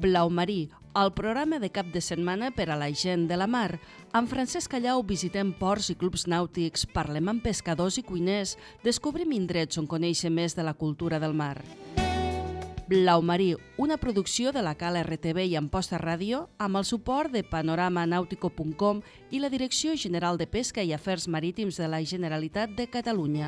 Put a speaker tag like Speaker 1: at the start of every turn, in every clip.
Speaker 1: Blau Marí, el programa de cap de setmana per a la gent de la mar. Amb Francesc Callau visitem ports i clubs nàutics, parlem amb pescadors i cuiners, descobrim indrets on conèixer més de la cultura del mar. Blau Marí, una producció de la Cala RTV i Amposta Ràdio, amb el suport de panoramanautico.com i la Direcció General de Pesca i Afers Marítims de la Generalitat de Catalunya.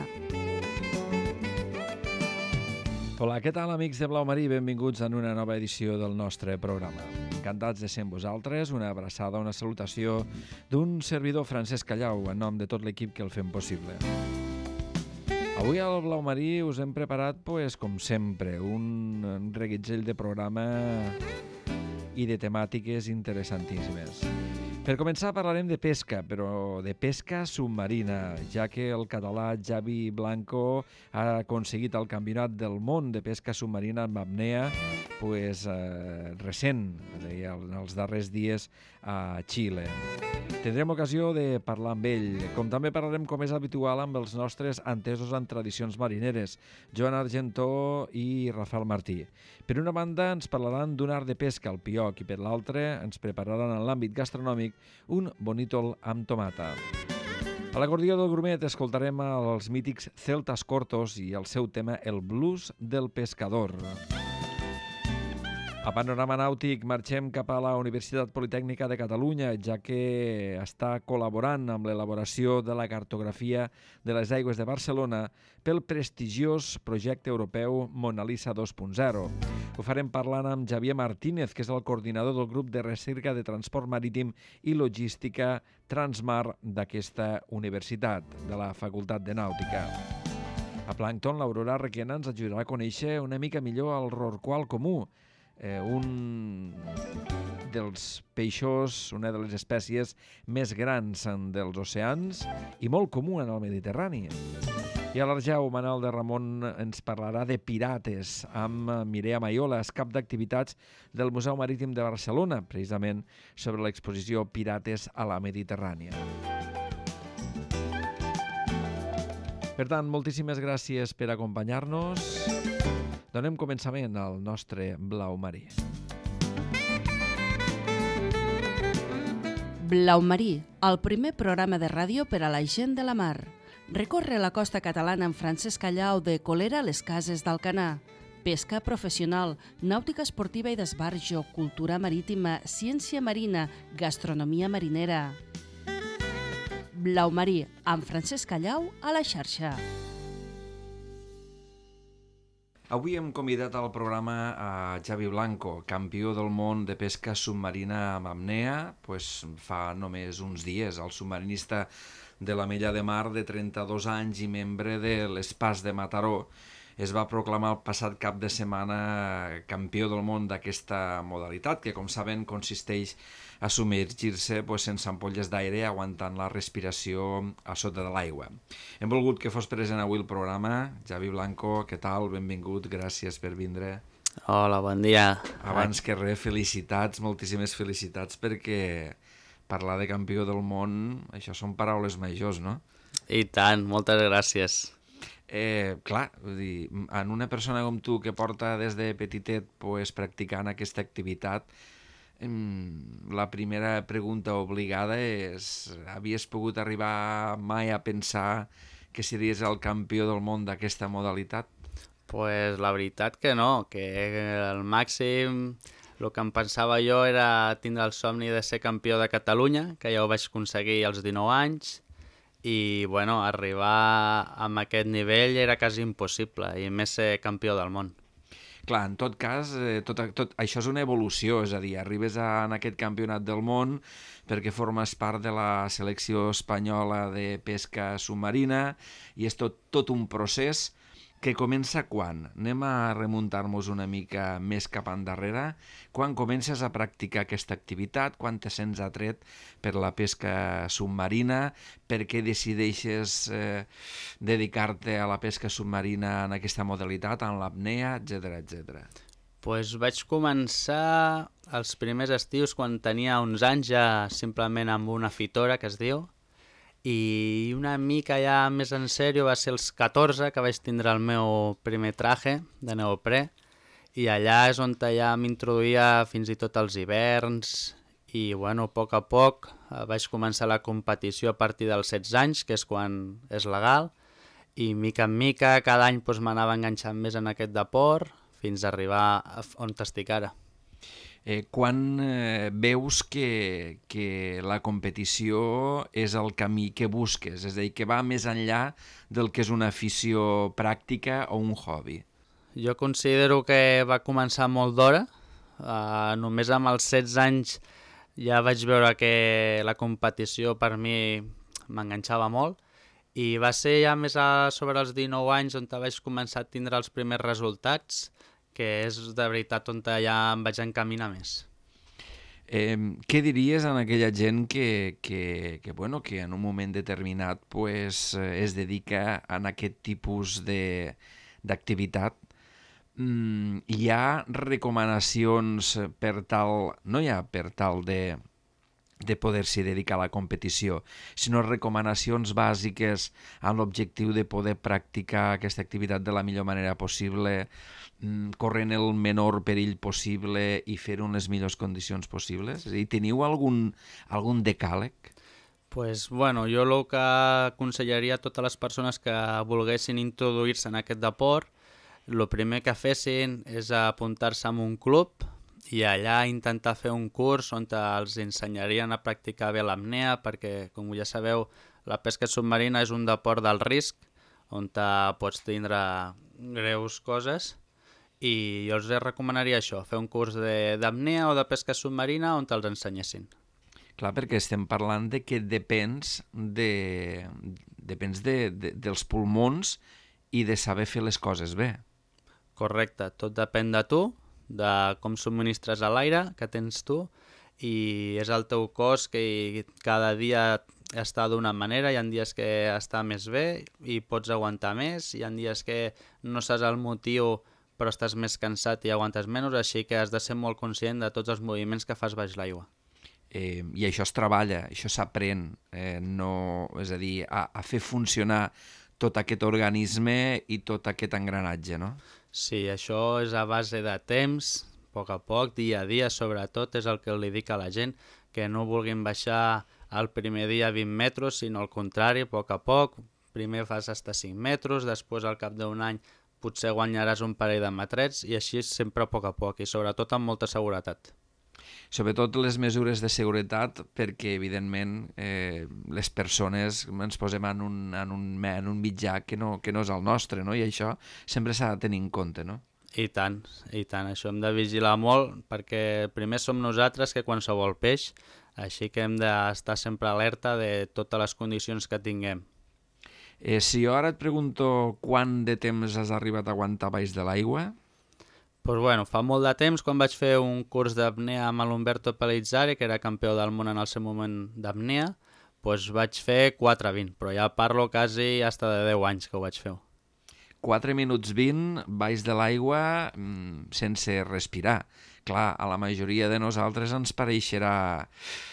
Speaker 2: Hola, què tal, amics de Blau Marí? Benvinguts en una nova edició del nostre programa. Encantats de ser amb vosaltres, una abraçada, una salutació d'un servidor Francesc Callau, en nom de tot l'equip que el fem possible. Avui al Blau Marí us hem preparat, com sempre, un reguitzell de programa i de temàtiques interessantíssimes. Per començar parlarem de pesca, però de pesca submarina, ja que el català Xavi Blanco ha aconseguit el Campionat del Món de Pesca Submarina amb apnea recent, en els darrers dies a Xile. Tindrem ocasió de parlar amb ell, com també parlarem, com és habitual, amb els nostres entesos en tradicions marineres, Joan Argentó i Rafael Martí. Per una banda ens parlaran d'un art de pesca, el pioc, i per l'altra ens prepararan en l'àmbit gastronòmic un bonítol amb tomata. A l'acordió del grumet escoltarem els mítics Celtas Cortos i el seu tema El blues del pescador. A Panorama Nàutic marxem cap a la Universitat Politècnica de Catalunya, ja que està col·laborant amb l'elaboració de la cartografia de les aigües de Barcelona pel prestigiós projecte europeu Mona Lisa 2.0. Ho farem parlant amb Javier Martínez, que és el coordinador del grup de recerca de transport marítim i logística Transmar d'aquesta universitat, de la Facultat de Nàutica. A Plàncton, l'Aurora Requena ens ajudarà a conèixer una mica millor el rorqual comú, un dels peixos, una de les espècies més grans dels oceans i molt comú en el Mediterrani. I a l'Arjau, Manel de Ramon ens parlarà de pirates amb Mireia Maiolas, cap d'activitats del Museu Marítim de Barcelona, precisament sobre l'exposició Pirates a la Mediterrània. Per tant, moltíssimes gràcies per acompanyar-nos. Donem començament al nostre Blau Marí.
Speaker 1: Blau Marí, el primer programa de ràdio per a la gent de la mar. Recorre la costa catalana amb Francesc Callau de Colera a les Cases d'Alcanar. Pesca professional, nàutica esportiva i d'esbarjo, cultura marítima, ciència marina, gastronomia marinera. Blau Marí, amb Francesc Callau a la xarxa.
Speaker 2: Avui hem convidat al programa a Xavi Blanco, campió del món de pesca submarina amb apnea, fa només uns dies. El submarinista de la Mella de Mar, de 32 anys i membre de l'Espas de Mataró, es va proclamar el passat cap de setmana campió del món d'aquesta modalitat, que, com saben, consisteix a submergir-se sense ampolles d'aire, aguantant la respiració a sota de l'aigua. Hem volgut que fos present avui el programa. Xavi Blanco, què tal? Benvingut, gràcies per vindre.
Speaker 3: Hola, bon dia.
Speaker 2: Abans que res, felicitats, moltíssimes felicitats, perquè parlar de campió del món, això són paraules majors, no?
Speaker 3: I tant, moltes gràcies.
Speaker 2: Clar, vull dir, en una persona com tu que porta des de petitet practicant aquesta activitat, la primera pregunta obligada és: havies pogut arribar mai a pensar que series el campió del món d'aquesta modalitat?
Speaker 3: Pues la veritat que no, que el màxim, el que em pensava jo era tindre el somni de ser campió de Catalunya, que ja ho vaig aconseguir als 19 anys, i arribar a aquest nivell era quasi impossible, i més ser campió del món.
Speaker 2: Clar, en tot cas, tot això és una evolució, és a dir, arribes en aquest campionat del món perquè formes part de la selecció espanyola de pesca submarina i és tot un procés que comença quan? Anem a remuntar-nos una mica més cap endarrere. Quan comences a practicar aquesta activitat? Quan te sents atret per la pesca submarina? Per què decideixes dedicar-te a la pesca submarina en aquesta modalitat, en l'apnea, etc.
Speaker 3: Pues vaig començar els primers estius quan tenia uns anys, ja simplement amb una fitora, que es diu, i una mica ja més en sèrio va ser els 14 que vaig tindre el meu primer traje de neoprè I allà és on ja m'introduïa fins i tot els hiverns i, bueno, a poc vaig començar la competició a partir dels 16 anys, que és quan és legal, i mica en mica cada any doncs, m'anava enganxant més en aquest deport fins a arribar on estic ara.
Speaker 2: Quan veus que la competició és el camí que busques, és a dir, que va més enllà del que és una afició pràctica o un hobby?
Speaker 3: Jo considero que va començar molt d'hora. Només amb els 16 anys ja vaig veure que la competició per mi m'enganxava molt i va ser ja més sobre els 19 anys on vaig començar a tindre els primers resultats, que és de veritat on ja em vaig encaminar més.
Speaker 2: Què diries a aquella gent que en un moment determinat es dedica a aquest tipus d'activitat? Hi ha recomanacions no hi ha per tal de poder-s'hi dedicar a la competició, sinó recomanacions bàsiques amb l'objectiu de poder practicar aquesta activitat de la millor manera possible, corrent el menor perill possible i fer-ho en les millors condicions possibles? És a dir, teniu algun decàleg?
Speaker 3: Pues, bueno, jo el que aconsellaria a totes les persones que volguessin introduir-se en aquest deport, el primer que fessin és apuntar-se en un club i allà intentar fer un curs on els ensenyarien a practicar bé l'apnea, perquè, com ja sabeu, la pesca submarina és un deport d'alt risc, on pots tindre greus coses, i jo els recomanaria això, fer un curs d'apnea o de pesca submarina on te'ls ensenyessin.
Speaker 2: Clar, perquè estem parlant de que depens dels pulmons i de saber fer les coses bé.
Speaker 3: Correcte, tot depèn de tu, de com subministres l'aire que tens tu, i és el teu cos que cada dia està d'una manera, hi ha dies que està més bé i pots aguantar més, hi ha dies que no saps el motiu però estàs més cansat i aguantes menys, així que has de ser molt conscient de tots els moviments que fas baix l'aigua.
Speaker 2: I això es treballa, això s'aprèn, és a dir, a fer funcionar tot aquest organisme i tot aquest engranatge, no?
Speaker 3: Sí, això és a base de temps, a poc, dia a dia, sobretot, és el que li dic a la gent, que no vulguin baixar el primer dia 20 metres, sinó al contrari, a poc, primer fas fins a 5 metres, després al cap d'un any potser guanyaràs un parell de metrets, i així sempre a poc, i sobretot amb molta seguretat.
Speaker 2: Sobretot les mesures de seguretat, perquè evidentment les persones ens posem en un mitjà que no és el nostre, no? I això sempre s'ha de tenir en compte, no?
Speaker 3: I tant, això hem de vigilar molt, perquè primer som nosaltres que qualsevol peix, així que hem d'estar sempre alerta de totes les condicions que tinguem.
Speaker 2: Si jo ara et pregunto quant de temps has arribat a aguantar baix de l'aigua?
Speaker 3: Pues bueno, fa molt de temps, quan vaig fer un curs d'apnea amb l'Umberto Pellizzari, que era campió del món en el seu moment d'apnea, pues vaig fer 4:20, però ja parlo quasi hasta de 10 anys que ho vaig fer.
Speaker 2: 4 minuts 20 baix de l'aigua sense respirar. Clar, a la majoria de nosaltres ens pareixerà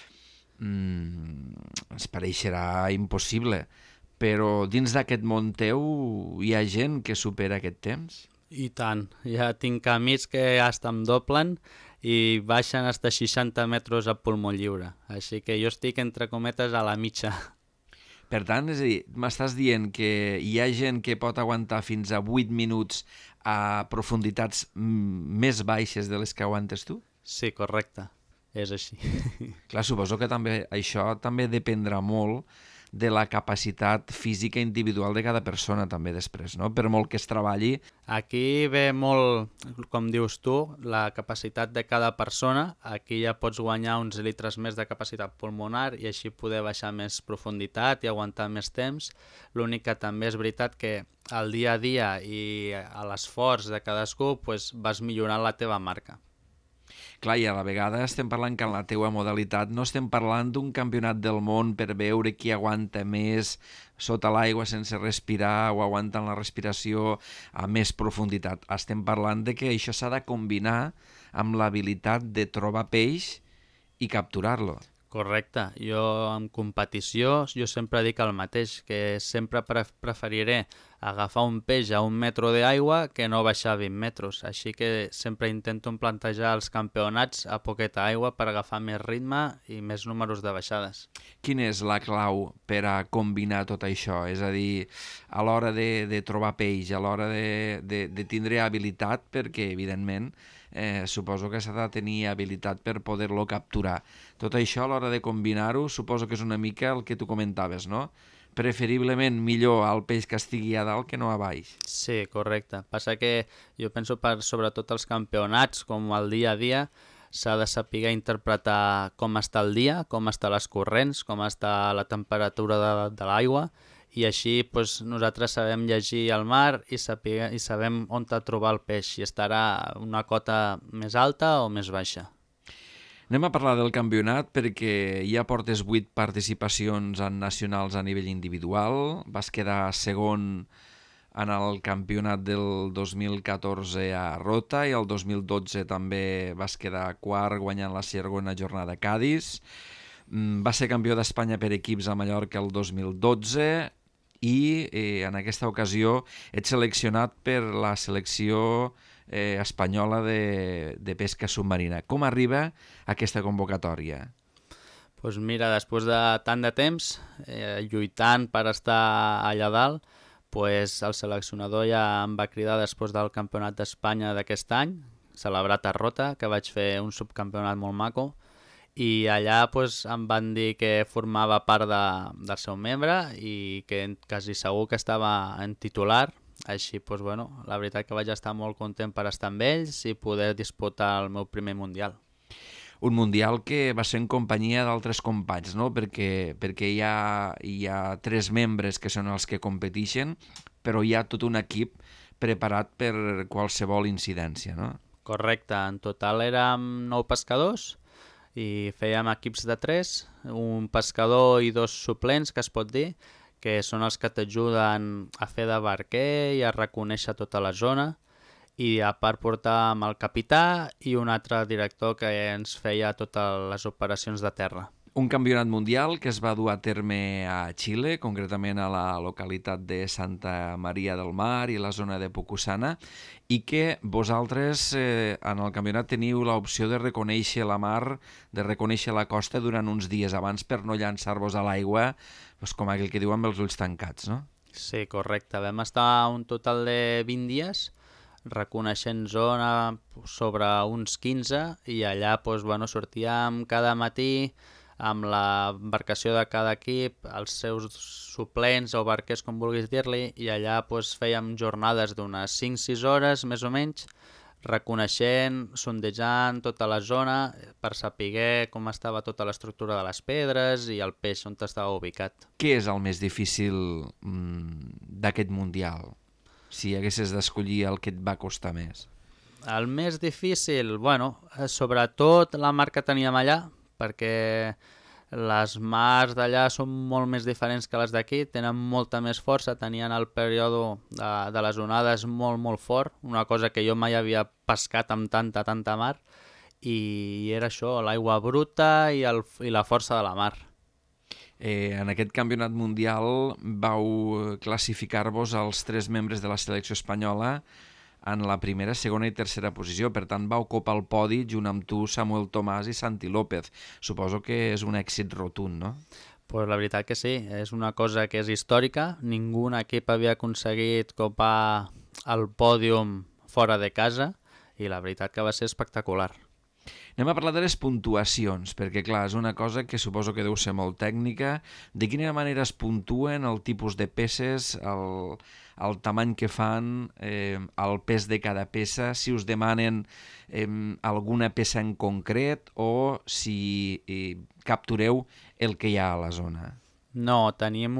Speaker 2: impossible, però dins d'aquest món teu hi ha gent que supera aquest temps?
Speaker 3: I tant, ja tinc amics que hasta em doblen i baixen hasta 60 metres a pulmó lliure, així que jo estic entre cometes a la mitja.
Speaker 2: Per tant, és a dir, m'estàs dient que hi ha gent que pot aguantar fins a 8 minuts a profunditats més baixes de les que aguantes tu?
Speaker 3: Sí, correcte, és així.
Speaker 2: Clar, suposo que això també dependrà molt de la capacitat física individual de cada persona també després, no? Per molt que es treballi.
Speaker 3: Aquí ve molt, com dius tu, la capacitat de cada persona. Aquí ja pots guanyar uns litres més de capacitat pulmonar i així poder baixar més profunditat i aguantar més temps. L'únic que també és veritat que al dia a dia i a l'esforç de cadascú vas millorant la teva marca.
Speaker 2: Clar, i a la vegada estem parlant que en la teua modalitat no estem parlant d'un campionat del món per veure qui aguanta més sota l'aigua sense respirar o aguantant la respiració a més profunditat. Estem parlant de que això s'ha de combinar amb l'habilitat de trobar peix i capturar-lo.
Speaker 3: Correcte. Jo en competició sempre dic el mateix, que sempre preferiré agafar un peix a 1 metre d'aigua que no baixar 20 metres. Així que sempre intento plantejar els campionats a poqueta aigua per agafar més ritme i més números de baixades.
Speaker 2: Quina és la clau per a combinar tot això? És a dir, a l'hora de trobar peix, a l'hora de tindre habilitat, perquè evidentment suposo que s'ha de tenir habilitat per poder-lo capturar. Tot això a l'hora de combinar-ho suposo que és una mica el que tu comentaves, no? Preferiblement millor el peix que estigui a dalt que no a baix.
Speaker 3: Sí, correcte. Passa que jo penso sobretot els campionats, com el dia a dia, s'ha de saber interpretar com està el dia, com estan les corrents, com està la temperatura de l'aigua, i així nosaltres sabem llegir el mar i sabem on trobar el peix, si estarà una cota més alta o més baixa.
Speaker 2: Anem a parlar del campionat perquè ja portes 8 participacions en nacionals a nivell individual. Vas quedar segon en el campionat del 2014 a Rota i el 2012 també vas quedar quart guanyant la segona jornada a Cadis. Vas ser campió d'Espanya per equips a Mallorca el 2012 i en aquesta ocasió ets seleccionat per la selecció espanyola de pesca submarina. Com arriba aquesta convocatòria?
Speaker 3: Doncs mira, després de tant de temps, lluitant per estar allà dalt, el seleccionador ja em va cridar després del Campionat d'Espanya d'aquest any, celebrat a Rota, que vaig fer un subcampionat molt maco, i allà em van dir que formava part del seu membre i que quasi segur que estava en titular. Així, la veritat que vaig estar molt content per estar amb ells i poder disputar el meu primer mundial.
Speaker 2: Un mundial que va ser en companyia d'altres companys, no? Perquè hi ha 3 membres que són els que competeixen, però hi ha tot un equip preparat per qualsevol incidència, no?
Speaker 3: Correcte, en total érem 9 pescadors i fèiem equips de 3, un pescador i 2 suplents, que es pot dir, que són els que t'ajuden a fer de barquer i a reconèixer tota la zona, i a part portàvem el capità i un altre director que ens feia totes les operacions de terra.
Speaker 2: Un campionat mundial que es va dur a terme a Xile, concretament a la localitat de Santa Maria del Mar i la zona de Pucusana, i que vosaltres en el campionat teniu l'opció de reconèixer la mar, de reconèixer la costa durant uns dies abans per no llançar-vos a l'aigua, com aquell que diu amb els ulls tancats, no?
Speaker 3: Sí, correcte. Vam estar un total de 20 dies reconeixent zona sobre uns 15 i allà sortíem cada matí amb l'embarcació de cada equip, els seus suplents o barquers, com vulguis dir-li, i allà fèiem jornades d'unes 5-6 hores, més o menys, reconeixent, sondejant tota la zona per saber com estava tota l'estructura de les pedres i el peix on estava ubicat.
Speaker 2: Què és el més difícil d'aquest mundial? Si haguessis d'escollir el que et va costar més.
Speaker 3: El més difícil, sobretot la mar que teníem allà, perquè les mars d'allà són molt més diferents que les d'aquí, tenen molta més força, tenien el període de les onades molt, molt fort, una cosa que jo mai havia pescat amb tanta mar, i era això, l'aigua bruta i la força de la mar.
Speaker 2: En aquest campionat mundial vau classificar-vos els 3 membres de la selecció espanyola en la primera, segona i tercera posició. Per tant, vau copar el podi junt amb tu, Samuel Tomàs i Santi López. Suposo que és un èxit rotund, no?
Speaker 3: Pues la veritat que sí, és una cosa que és històrica. Ningú equip havia aconseguit copar el pòdium fora de casa i la veritat que va ser espectacular.
Speaker 2: Anem a parlar de les puntuacions, perquè clar, és una cosa que suposo que deu ser molt tècnica. De quina manera es puntuen el tipus de peces, el tamany que fan, el pes de cada peça, si us demanen alguna peça en concret o si captureu el que hi ha a la zona?
Speaker 3: No, tenim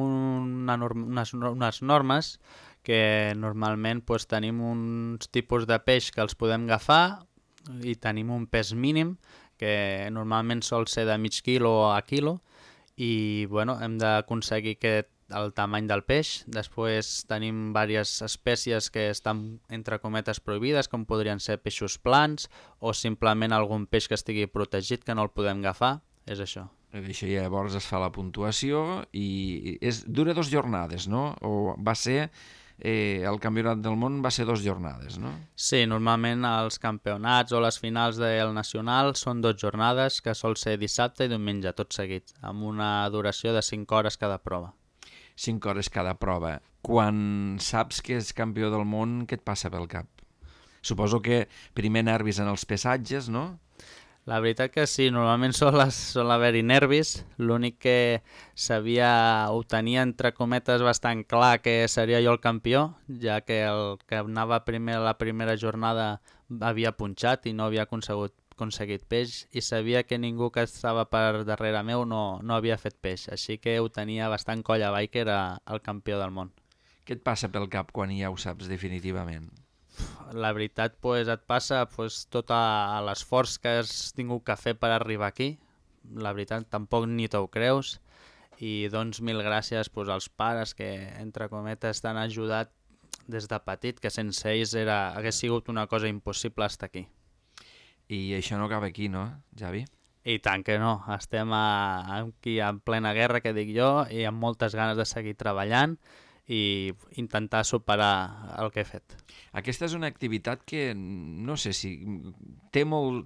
Speaker 3: unes normes que normalment tenim uns tipus de peix que els podem agafar i tenim un pes mínim que normalment sol ser de mig quilo a quilo i hem d'aconseguir el tamany del peix. Després tenim diverses espècies que estan entre cometes prohibides, com podrien ser peixos plans o simplement algun peix que estigui protegit que no el podem agafar. És això.
Speaker 2: Això llavors es fa la puntuació i dura 2 jornades, no? O va ser el campionat del món va ser 2 jornades, no?
Speaker 3: Sí, normalment els campionats o les finals del nacional són 2 jornades, que sol ser dissabte i diumenge, tot seguit, amb una duració de 5 hores cada prova.
Speaker 2: 5 hores cada prova. Quan saps que és campió del món, què et passa pel cap? Suposo que primer nervis en els pesatges, no?
Speaker 3: La veritat que sí, normalment sol haver-hi nervis, l'únic que ho tenia entre cometes bastant clar que seria jo el campió, ja que el que anava primer a la primera jornada havia punxat i no havia aconseguit peix, i sabia que ningú que estava per darrere meu no havia fet peix, així que ho tenia bastant coll avall que era el campió del món.
Speaker 2: Què et passa pel cap quan ja ho saps definitivament?
Speaker 3: La veritat, et passa tot l'esforç que has tingut que fer per arribar aquí. La veritat, tampoc ni t'ho creus. I doncs 1000 gràcies als pares que, entre cometes, t'han ajudat des de petit, que sense ells hagués sigut una cosa impossible estar aquí.
Speaker 2: I això no acaba aquí, no, Javi?
Speaker 3: I tant que no. Estem aquí en plena guerra, que dic jo, i amb moltes ganes de seguir treballant i intentar superar el que he fet.
Speaker 2: Aquesta és una activitat que, no sé si té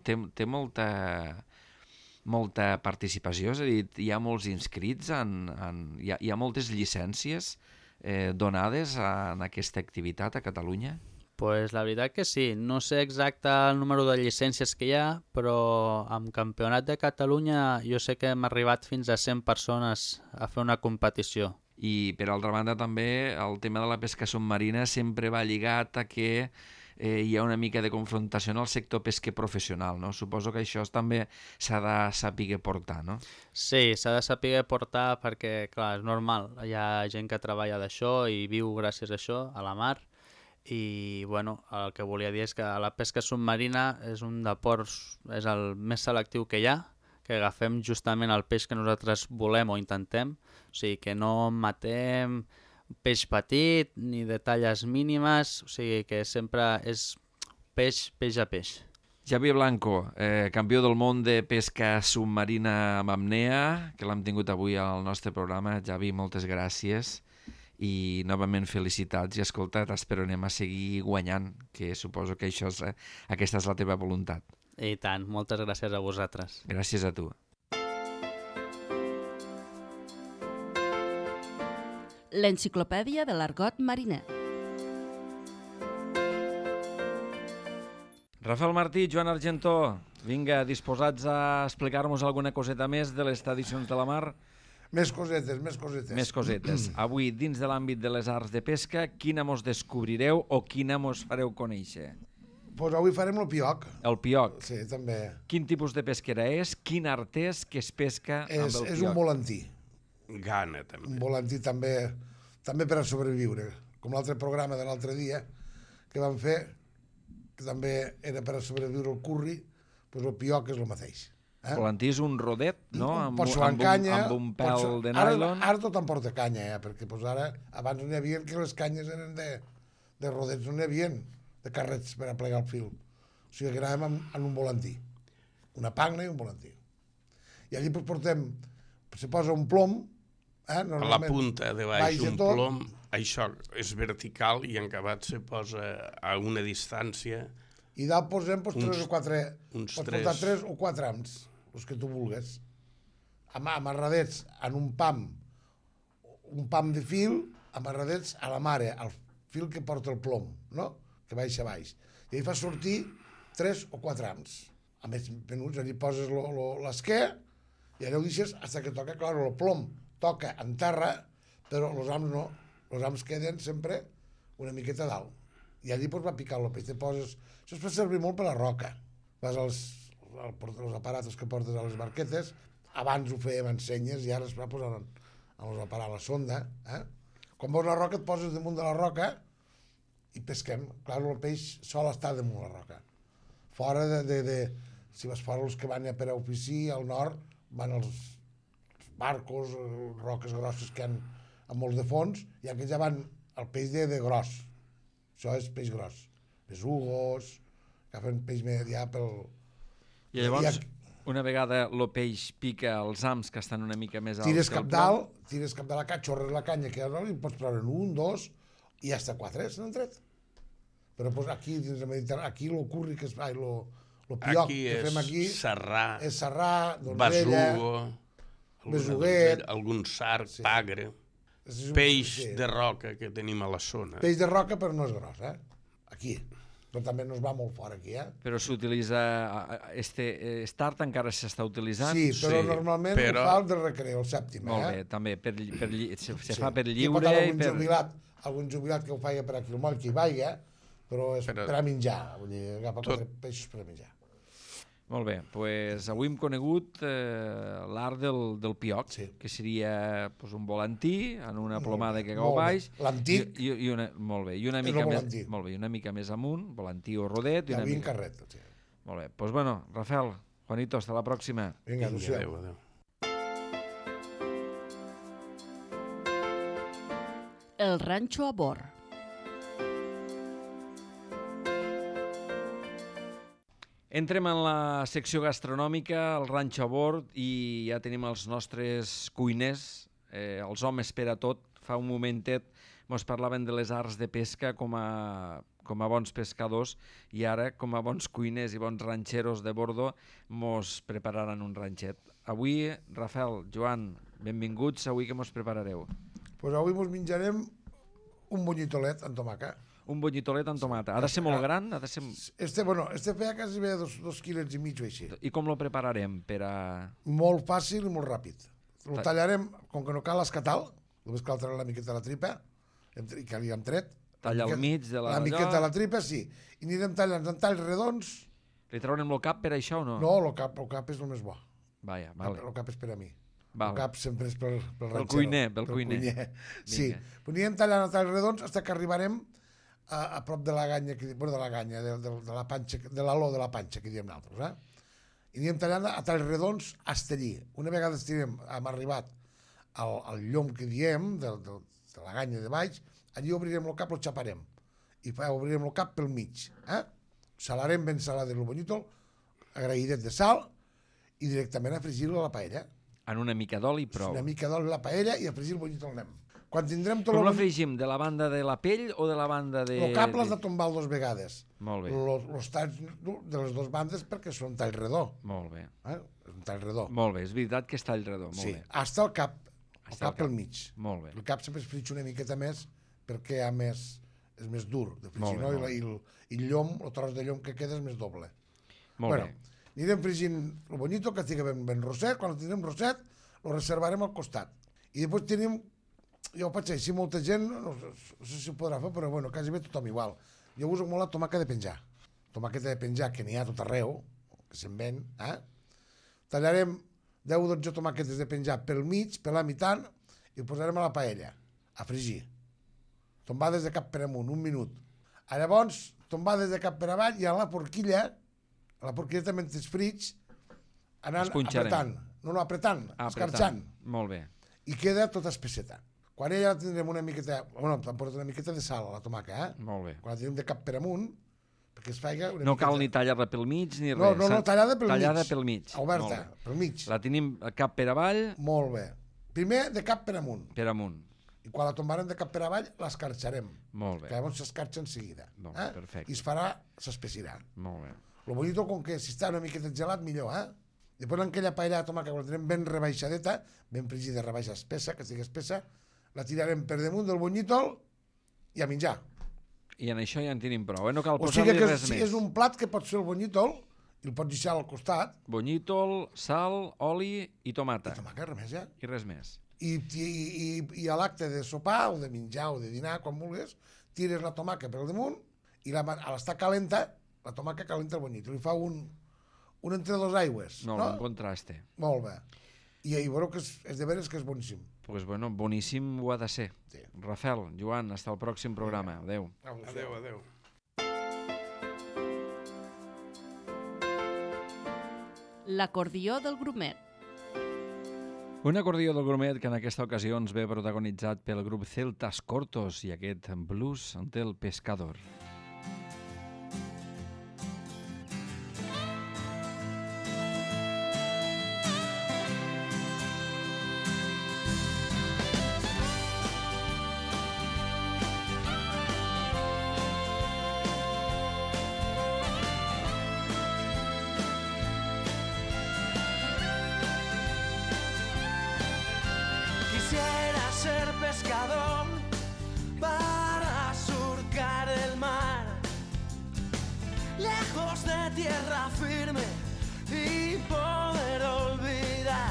Speaker 2: molta participació, és a dir, hi ha molts inscrits, hi ha moltes llicències donades en aquesta activitat a Catalunya?
Speaker 3: Pues la veritat que sí. No sé exacte el número de llicències que hi ha, però amb Campionat de Catalunya jo sé que hem arribat fins a 100 persones a fer una competició.
Speaker 2: I, per altra banda, també el tema de la pesca submarina sempre va lligat a que hi ha una mica de confrontació en el sector pesquer professional, no? Suposo que això també s'ha de saber portar, no?
Speaker 3: Sí, s'ha de saber portar perquè, clar, és normal. Hi ha gent que treballa d'això i viu gràcies a això, a la mar. I, bueno, el que volia dir és que la pesca submarina és un de ports, és el més selectiu que hi ha, que agafem justament el peix que nosaltres volem o intentem, o sigui que no matem peix petit ni de talles mínimes, o sigui que sempre és peix a peix.
Speaker 2: Javi Blanco, campió del món de pesca submarina amb apnea, que l'hem tingut avui al nostre programa. Javi, moltes gràcies i novament felicitats i escolta, t'esperarem a seguir guanyant, que suposo que aquesta és la teva voluntat.
Speaker 3: I tant, moltes gràcies a vosaltres.
Speaker 2: Gràcies a tu.
Speaker 1: L'enciclopèdia de l'argot mariner.
Speaker 2: Rafael Martí, Joan Argentó, vinga, disposats a explicar-nos alguna coseta més de les tradicions de la mar?
Speaker 4: Més cosetes, més cosetes.
Speaker 2: Més cosetes. Avui, dins de l'àmbit de les arts de pesca, quina mos descobrireu o quina mos fareu conèixer?
Speaker 4: Doncs avui farem el pioc.
Speaker 2: El pioc?
Speaker 4: Sí, també.
Speaker 2: Quin tipus de pesquera és? Quin art és que es pesca amb el pioc?
Speaker 4: És un volantí.
Speaker 5: Gana, també.
Speaker 4: Un volantí també per a sobreviure. Com l'altre programa de l'altre dia que vam fer, que també era per a sobreviure el curri, doncs el pioc és el mateix.
Speaker 2: Volantí és un rodet, no?
Speaker 4: Pot ser amb canya.
Speaker 2: Amb un pèl de nylon.
Speaker 4: Ara tot em porta canya, perquè ara, abans no hi havia que les canyes eren de rodets, no n'hi havia de carrets per a plegar el fil. O sigui que anàvem en un volantí. Una pagna i un volantí. I allí se posa un plom,
Speaker 5: a la punta de baix un plom, això és vertical i en acabat se posa a una distància.
Speaker 4: I dalt posem 3 o 4, pots portar 3 o 4 ams, els que tu vulgues, amarradets en un pam de fil, amarradets a la mare, al fil que porta el plom, no? Que baixa a baix. I ahí fa sortir 3 o 4 ams. A més menuts, allí poses l'esquer i allà ho deixes fins que toca, clar, el plom toca en terra, però els ams no. Els ams queden sempre una miqueta dalt. I allí va picar el peix. Això es fa servir molt per la roca. Vas als aparatos que portes a les barquetes, abans ho fèiem en senyes i ara es va posar a la sonda. Quan veus la roca et poses damunt de la roca i pesquem. Clar, el peix sol estar damunt la roca. Fora si vas fora els que van per a ofici, al nord, van els barcos, roques grosses que hi ha molts de fons, i aquells ja van el peix de gros. Això és peix gros. Besugos, agafen peix ja pel...
Speaker 2: I llavors, una vegada el peix pica els ams que estan una mica més alts...
Speaker 4: Tires cap dalt la canya, xorres la canya, que no hi pots treure en 1, 2, i hasta 4 se n'han tret. Però pues, aquí, dins el Mediterrani, aquí el curri que es fa, el pioc que fem aquí... És serrà, donzella, besuguet...
Speaker 5: Algun sarg, pagre, peix de roca que tenim a la zona.
Speaker 4: Peix de roca, però no és gros, aquí. Però també no es va molt fort aquí,
Speaker 2: Però s'utilitza... Start encara s'està utilitzant?
Speaker 4: Sí, però normalment ho fa el de recreo, el sèptim,
Speaker 2: Molt bé, també, se fa per lliure...
Speaker 4: Algun jubilat que ho faci per aquí, el moll que hi vaiga, però és per a menjar, vull dir, agafa 4 peixos per a menjar.
Speaker 2: Molt bé, doncs avui hem conegut l'art del pioc, que seria un volantí en una plomada que cau baix.
Speaker 4: L'antic.
Speaker 2: Molt bé, i una mica més amunt, volantí o rodet.
Speaker 4: I un carret.
Speaker 2: Molt bé, doncs bueno, Rafael, Juanito, hasta la pròxima.
Speaker 4: Vinga, adéu.
Speaker 1: El ranxo a bord.
Speaker 2: Entrem en la secció gastronòmica, el ranxo a bord, i ja tenim els nostres cuiners, els homes per a tot. Fa un momentet ens parlaven de les arts de pesca com a bons pescadors, i ara, com a bons cuiners i bons ranxeros de bordo, ens prepararan un ranxet. Avui, Rafael, Joan, benvinguts. Avui què ens preparareu?
Speaker 4: Doncs avui ens menjarem un bonyitolet amb tomàquet.
Speaker 2: Un bonyitolet amb tomata. Ha de ser molt gran?
Speaker 4: Este feia quasi bé 2,5 quilos o així.
Speaker 2: I com lo prepararem per a...?
Speaker 4: Molt fàcil i molt ràpid. Lo tallarem, com que no cal escatal, només cal treure la miqueta de la tripa, que li hem tret.
Speaker 2: Talla al mig de la...
Speaker 4: La miqueta de la tripa, sí. I anirem tallant en talls redons.
Speaker 2: Li traurem el cap per això o no?
Speaker 4: No, el cap és el més bo.
Speaker 2: Vaja, vale.
Speaker 4: El cap és per a mi.
Speaker 2: Val.
Speaker 4: El cap sempre és pel ranxero.
Speaker 2: Pel cuiner.
Speaker 4: Sí. Anirem tallant en talls redons fins que arribarem a prop de la ganya, de la panxa, de l'aló de la panxa, que diem nosaltres, I anirem tallant a talls redons hasta allí. Una vegada hem arribat al llom que diem, de la ganya de baix, allí obrirem el cap, el xaparem. I obrirem el cap pel mig. Salarem ben salat el bonyítol, agraïdet de sal, i directament a fregir-lo a la paella.
Speaker 2: En una mica d'oli, prou.
Speaker 4: Una mica d'oli a la paella i a fregir el bonyítol anem. Quan tindrem tot...
Speaker 2: Com la fregim? De la banda de la pell o de la banda de...
Speaker 4: El cap l'has de tombar 2 vegades.
Speaker 2: Molt bé.
Speaker 4: Els talls de les 2 bandes perquè són tall redó.
Speaker 2: Molt bé.
Speaker 4: És un tall redó.
Speaker 2: Molt bé, és veritat que és tall redó. Molt bé.
Speaker 4: Hasta el cap. El cap pel mig.
Speaker 2: Molt bé.
Speaker 4: El cap sempre es fritxa una miqueta més perquè és més dur de fregir, no? I el llom, el tros de llom que queda és més doble.
Speaker 2: Molt bé.
Speaker 4: Anirem fregint el bonyito, que estigui ben rosset. Quan el tindrem rosset, el reservarem al costat. I després tenim... Jo ho faig així, molta gent, no sé si ho podrà fer, però bueno, quasi bé tothom igual. Jo uso molt la tomàquet de penjar. Tomàquet de penjar, que n'hi ha tot arreu, que se'n ven, Tallarem 10 o 12 tomàquetes de penjar pel mig, per la meitat, i ho posarem a la paella, a fregir. Tombades de cap per amunt, 1 minut. Llavors, tombades de cap per avall, i a la forquilla també es frig, anant apretant. No, apretant, escarxant.
Speaker 2: Molt bé.
Speaker 4: I queda tota espesseta. Quan ella tindrem una miqueta... Bueno, t'han posat una miqueta de sal a la tomàquet,
Speaker 2: Molt bé.
Speaker 4: Quan la tenim de cap per amunt, perquè es faiga una
Speaker 2: no
Speaker 4: miqueta...
Speaker 2: cal ni tallar-la pel mig ni res.
Speaker 4: No, tallada pel mig.
Speaker 2: Tallada pel mig.
Speaker 4: Oberta, pel mig.
Speaker 2: La tenim cap per avall.
Speaker 4: Molt bé. Primer de cap per amunt.
Speaker 2: Per amunt.
Speaker 4: I quan la tombarem de cap per avall, l'escarxarem.
Speaker 2: Molt bé.
Speaker 4: Que llavors s'escarxa en seguida.
Speaker 2: Perfecte.
Speaker 4: I es farà, s'espessirà.
Speaker 2: Molt bé.
Speaker 4: Lo bonito, com que si està una miqueta gelat, millor, Després en aquella paella de tomàquet, quan la tenim ben rebaixadeta, ben fregida, rebaixa espessa, que estigui espessa, la tirarem per damunt del bonyítol i a menjar.
Speaker 2: I en això ja en tenim prou, no cal posar-li res més.
Speaker 4: O sigui que és un plat que pot ser el bonyítol, i el pots deixar al costat.
Speaker 2: Bonyítol, sal, oli i tomata.
Speaker 4: I tomàquet, res més,
Speaker 2: I res més.
Speaker 4: I a l'acte de sopar, o de menjar, o de dinar, quan vulguis, tires la tomàquet per damunt, i a l'estar calenta, la tomàquet calenta el bonyítol, i fa un entre dos aigües.
Speaker 2: No, un contraste.
Speaker 4: Molt bé. I veureu que és de veres que és boníssim.
Speaker 2: Pues bueno, boníssim ho ha de ser.
Speaker 4: Sí.
Speaker 2: Rafael, Joan, hasta el pròxim programa. Adéu.
Speaker 5: Adéu.
Speaker 1: L'acordió del grumet.
Speaker 2: Un acordió del grumet que en aquesta ocasió ens ve protagonitzat pel grup Celtas Cortos i aquest blues del pescador.
Speaker 6: trozos de tierra firme y poder olvidar.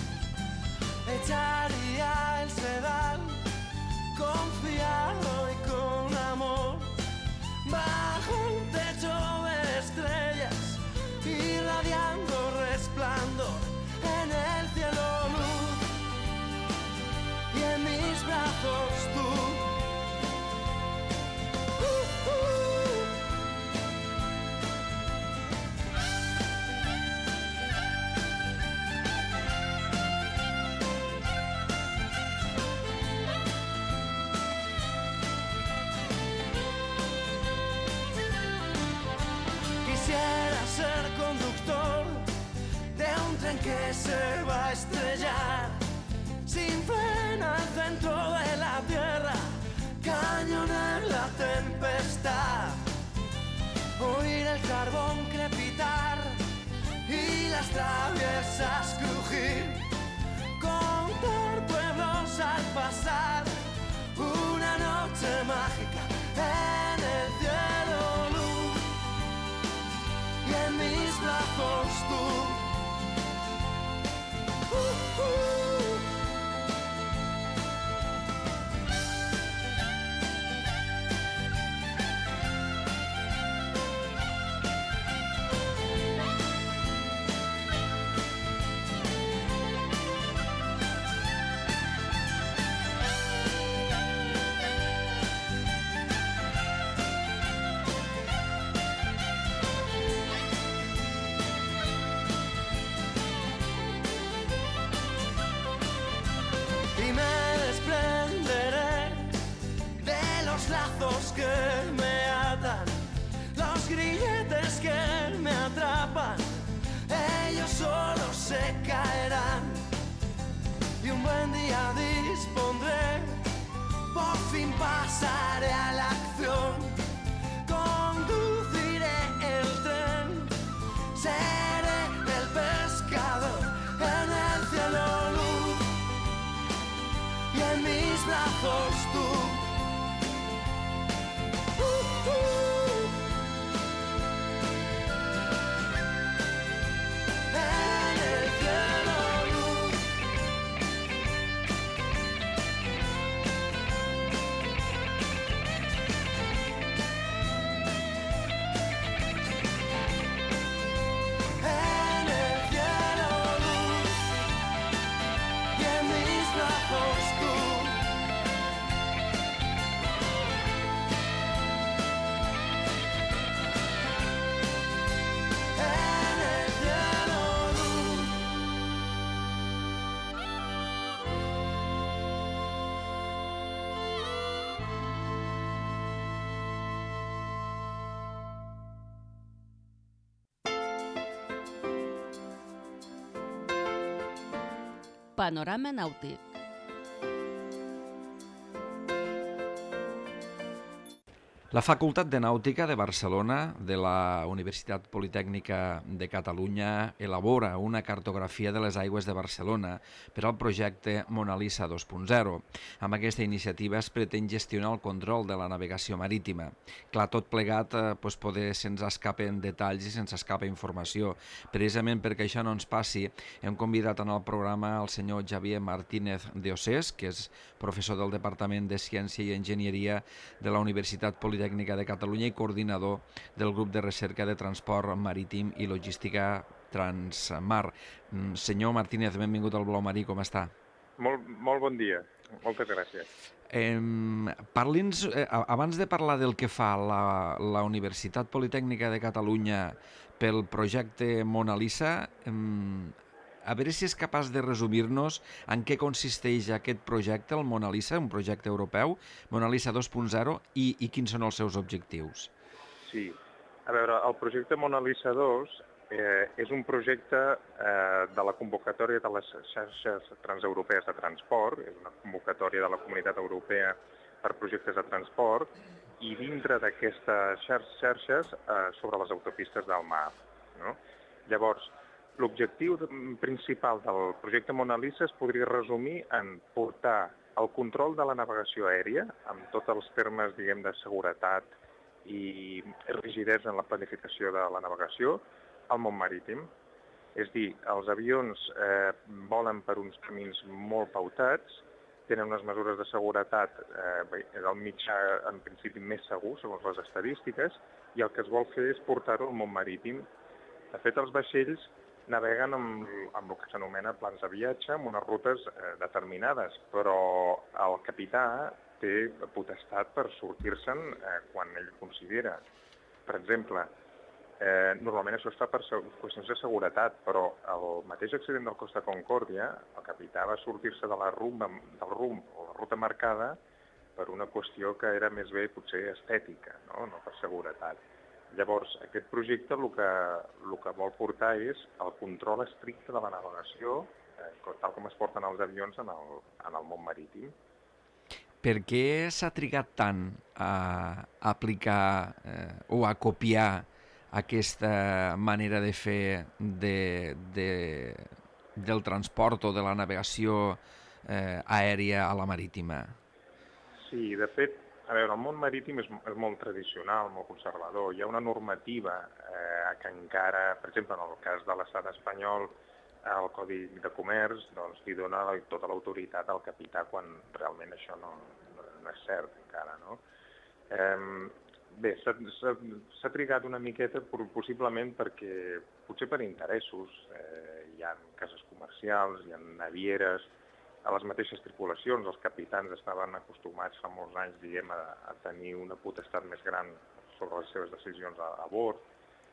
Speaker 6: Echaría el sedal confiado y con amor bajo un techo de estrellas, irradiando resplandor en el cielo luz y en mis brazos tú. Quisiera ser conductor de un tren que se va a estrellar sin freno al centro de la tierra, cañonar la tempestad, oír el carbón crepitar y las traviesas crujir, contar pueblos al pasar, una noche mágica en el cielo luz y en mis brazos tú. Que me atan, los grilletes que me atrapan, ellos solos se caerán y un buen día dispondré, por fin pasaré a la acción, conduciré el tren, seré el pescador en el cielo luz y en mis brazos tú.
Speaker 1: Panorama nàutic.
Speaker 2: La Facultat de Nàutica de Barcelona, de la Universitat Politècnica de Catalunya, elabora una cartografia de les aigües de Barcelona per al projecte Mona Lisa 2.0. Amb aquesta iniciativa es pretén gestionar el control de la navegació marítima. Clar, tot plegat, poder se'ns escapen detalls i se'ns escapa informació. Precisament perquè això no ens passi, hem convidat en el programa el senyor Javier Martínez de Ossés, que és professor del Departament de Ciència i Enginyeria de la Universitat Politècnica de Catalunya i coordinador del grup de recerca de transport marítim i logística Transmar. Senyor Martínez, benvingut al Blau Marí, com està?
Speaker 7: Molt bon dia, moltes gràcies.
Speaker 2: Parli'ns, abans de parlar del que fa la Universitat Politècnica de Catalunya pel projecte Mona Lisa, a veure si és capaç de resumir-nos en què consisteix aquest projecte, el Mona Lisa, un projecte europeu, Mona Lisa 2.0, i quins són els seus objectius.
Speaker 7: Sí, a veure, el projecte Mona Lisa 2 és un projecte de la convocatòria de les xarxes transeuropees de transport, és una convocatòria de la Comunitat Europea per projectes de transport, i dintre d'aquestes xarxes sobre les autopistes del mar. No? Llavors, l'objectiu principal del projecte Mona Lisa es podria resumir en portar el control de la navegació aèria, amb tots els termes, diguem, de seguretat i rigidesa en la planificació de la navegació al món marítim. És dir, els avions volen per uns camins molt pautats, tenen unes mesures de seguretat, és el mitjà en principi més segur, segons les estadístiques, i el que es vol fer és portar-ho al món marítim. De fet, els vaixells naveguen amb el que s'anomena plans de viatge, amb unes rutes determinades, però el capità té potestat per sortir-se'n quan ell considera. Per exemple, normalment això es fa per qüestions de seguretat, però el mateix accident del Costa Concòrdia, el capità va sortir-se del rumb o la ruta marcada per una qüestió que era més bé potser estètica, no per seguretat. Llavors, aquest projecte el que vol portar és el control estricte de la navegació, tal com es porten els avions en el món marítim.
Speaker 2: Per què s'ha trigat tant a aplicar o a copiar aquesta manera de fer del transport o de la navegació aèria a la marítima? Sí,
Speaker 7: de fet, a veure, el món marítim és molt tradicional, molt conservador. Hi ha una normativa que encara, per exemple, en el cas de l'estat espanyol, el Codi de Comerç doncs, li dona tota l'autoritat al capità quan realment això no és cert encara, no? Bé, s'ha trigat una miqueta possiblement perquè, potser per interessos, hi ha cases comercials, hi ha navieres, a les mateixes tripulacions, els capitans estaven acostumats fa molts anys, diguem, a tenir una potestat més gran sobre les seves decisions a bord.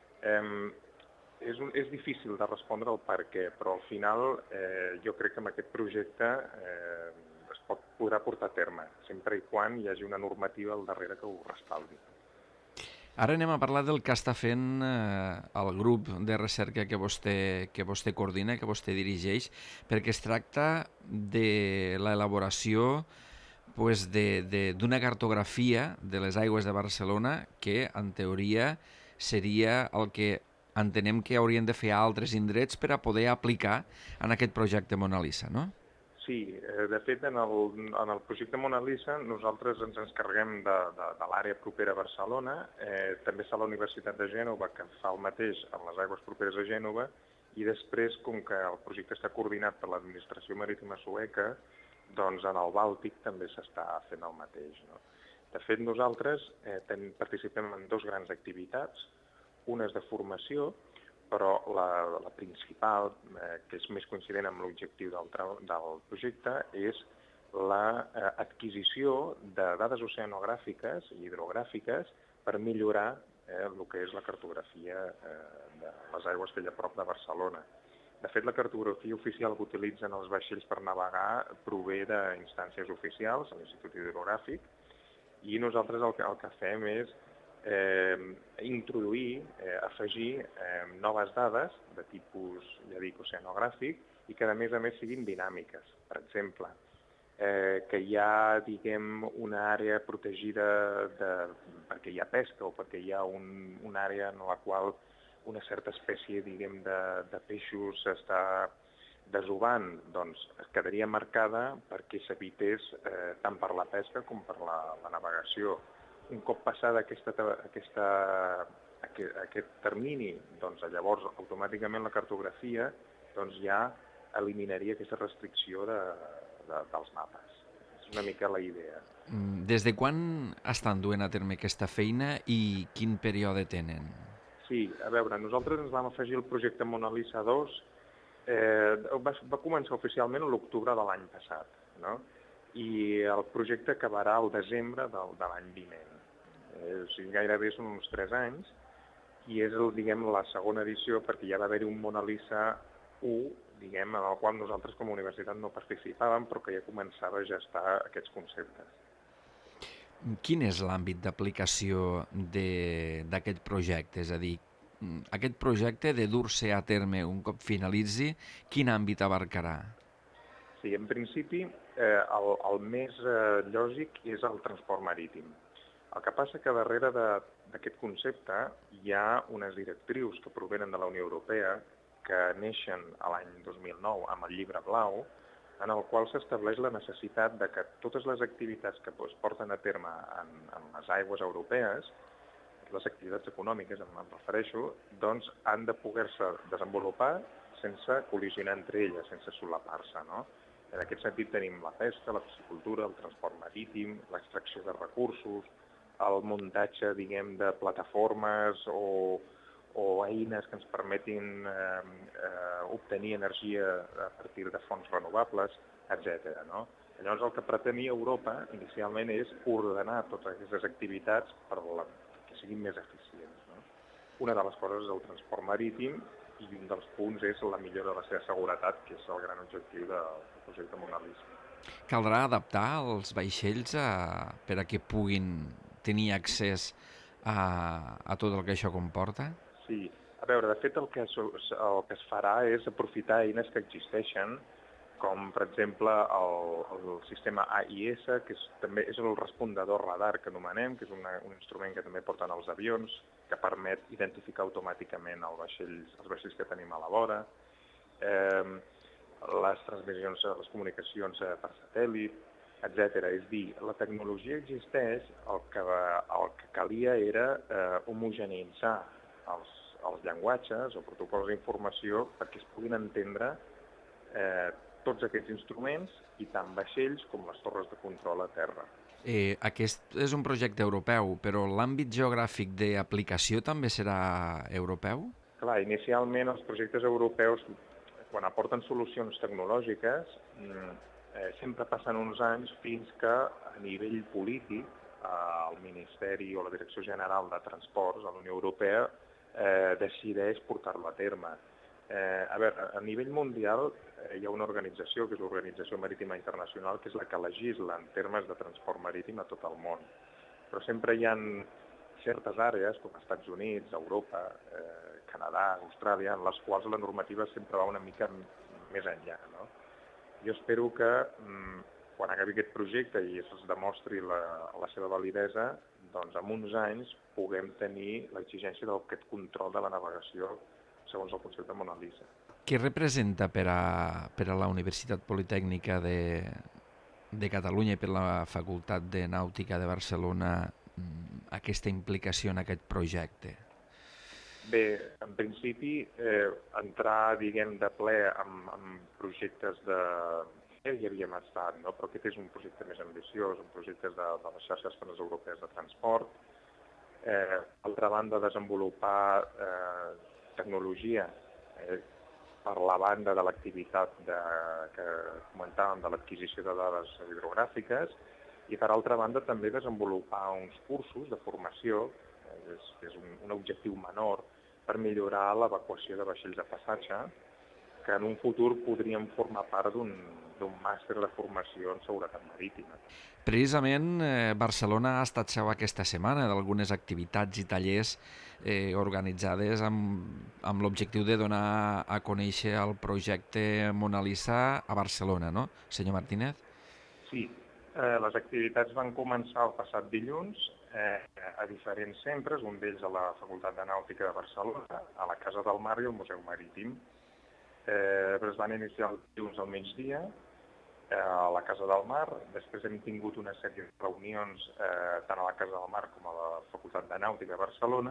Speaker 7: És difícil de respondre el per què, però al final jo crec que amb aquest projecte es podrà portar a terme, sempre i quan hi hagi una normativa al darrere que ho respaldi.
Speaker 2: Ara anem a parlar del que està fent el grup de recerca que vostè coordina, que vostè dirigeix, perquè es tracta de l'elaboració d'una cartografia de les aigües de Barcelona que, en teoria, seria el que entenem que haurien de fer altres indrets per a poder aplicar en aquest projecte Mona Lisa, no?
Speaker 7: Sí, de fet, en el projecte Mona Lisa nosaltres ens encarreguem de l'àrea propera a Barcelona, també està la Universitat de Gènova, que fa el mateix amb les aigües properes a Gènova, i després, com que el projecte està coordinat per l'administració marítima sueca, doncs en el Bàltic també s'està fent el mateix, no? De fet, nosaltres participem en dos grans activitats, una és de formació, però la principal, que és més coincident amb l'objectiu del projecte, és l'adquisició de dades oceanogràfiques i hidrogràfiques per millorar el que és la cartografia de les aigües que hi ha a prop de Barcelona. De fet, la cartografia oficial que utilitzen els vaixells per navegar prové d'instàncies oficials, a l'Institut Hidrogràfic, i nosaltres el que fem és introduir, afegir noves dades de tipus, ja dic, oceanogràfic i que a més siguin dinàmiques. Per exemple, que hi ha, diguem, una àrea protegida perquè hi ha pesca o perquè hi ha una àrea en la qual una certa espècie, diguem, de peixos s'està desovant, doncs quedaria marcada perquè s'evités tant per la pesca com per la navegació. Un cop passada aquest termini, doncs llavors automàticament la cartografia ja eliminaria aquesta restricció dels mapes. És una mica la idea.
Speaker 2: Des de quan estan duent a terme aquesta feina i quin període tenen?
Speaker 7: Sí, a veure, nosaltres ens vam afegir el projecte Mona Lisa 2, va començar oficialment l'octubre de l'any passat, no? I el projecte acabarà al desembre de l'any vinent. O sigui, gairebé són uns 3 anys, i és, diguem, la segona edició perquè ja va haver-hi un Mona Lisa 1, diguem, en el qual nosaltres com a universitat no participàvem, però que ja començava a gestar aquests conceptes.
Speaker 2: Quin és l'àmbit d'aplicació d'aquest projecte? És a dir, aquest projecte, de dur-se a terme un cop finalitzi, quin àmbit abarcarà?
Speaker 7: Sí, en principi, el més lògic és el transport marítim. El que passa que darrere d'aquest concepte hi ha unes directrius que provenen de la Unió Europea que neixen a l'any 2009 amb el Llibre Blau, en el qual s'estableix la necessitat de que totes les activitats que es porten a terme en les aigües europees les activitats econòmiques, em refereixo, doncs han de poder-se desenvolupar sense col·lisionar entre elles, sense solapar-se, no? En aquest sentit tenim la pesca, la piscicultura, el transport marítim, l'extracció de recursos, el muntatge, diguem, de plataformes o eines que ens permetin obtenir energia a partir de fonts renovables, etc. No? Llavors el que pretenia Europa inicialment és ordenar totes aquestes activitats que siguin més eficients. No? Una de les coses és el transport marítim i un dels punts és la millora de la seva seguretat, que és el gran objectiu del projecte Mona Lisa.
Speaker 2: Caldrà adaptar els vaixells per a que puguin tenir accés a tot el que això comporta?
Speaker 7: Sí. A veure, de fet el que es farà és aprofitar eines que existeixen, com per exemple el sistema AIS, que també és el respondedor radar que anomenem, que és un instrument que també porten els avions, que permet identificar automàticament els vaixells que tenim a la vora, les transmissions, les comunicacions per satèl·lit, etc. És dir, la tecnologia existeix, el que calia era homogeneïtzar els llenguatges o protocols d'informació perquè es puguin entendre tots aquests instruments i tant vaixells com les torres de control a terra.
Speaker 2: Aquest és un projecte europeu, però l'àmbit geogràfic d'aplicació també serà europeu?
Speaker 7: Clar, inicialment els projectes europeus, quan aporten solucions tecnològiques, sempre passen uns anys fins que a nivell polític el Ministeri o la Direcció General de Transports a la Unió Europea decideix portar-lo a terme. A veure, a nivell mundial hi ha una organització, que és l'Organització Marítima Internacional, que és la que legisla en termes de transport marítim a tot el món. Però sempre hi ha certes àrees, com els Estats Units, Europa, Canadà, Austràlia, en les quals la normativa sempre va una mica més enllà, no? Jo espero que quan acabi aquest projecte i es demostri la seva validesa, doncs en uns anys puguem tenir l'exigència d'aquest control de la navegació segons el concepte Mona Lisa.
Speaker 2: Què representa per a la Universitat Politècnica de Catalunya i per la Facultat de Nàutica de Barcelona aquesta implicació en aquest projecte?
Speaker 7: Bé, en principi, entrar, diguem, de ple en projectes de... Ja hi havíem estat, no? Però aquest és un projecte més ambiciós, un projecte de les xarxes transeuropees de transport. D'altra banda, desenvolupar tecnologia per la banda de l'activitat que comentàvem de l'adquisició de dades hidrogràfiques i, per altra banda, també desenvolupar uns cursos de formació, és un objectiu menor, per millorar l'evacuació de vaixells de passatge, que en un futur podrien formar part d'un màster de formació en seguretat marítima.
Speaker 2: Precisament, Barcelona ha estat seu aquesta setmana d'algunes activitats i tallers organitzades amb l'objectiu de donar a conèixer el projecte Mona Lisa a Barcelona, no, senyor Martínez?
Speaker 7: Sí, les activitats van començar el passat dilluns a diferents centres, un d'ells a la Facultat de Nàutica de Barcelona, a la Casa del Mar i al Museu Marítim. Però es van iniciar el dilluns al migdia a la Casa del Mar, després hem tingut una sèrie de reunions tant a la Casa del Mar com a la Facultat de Nàutica de Barcelona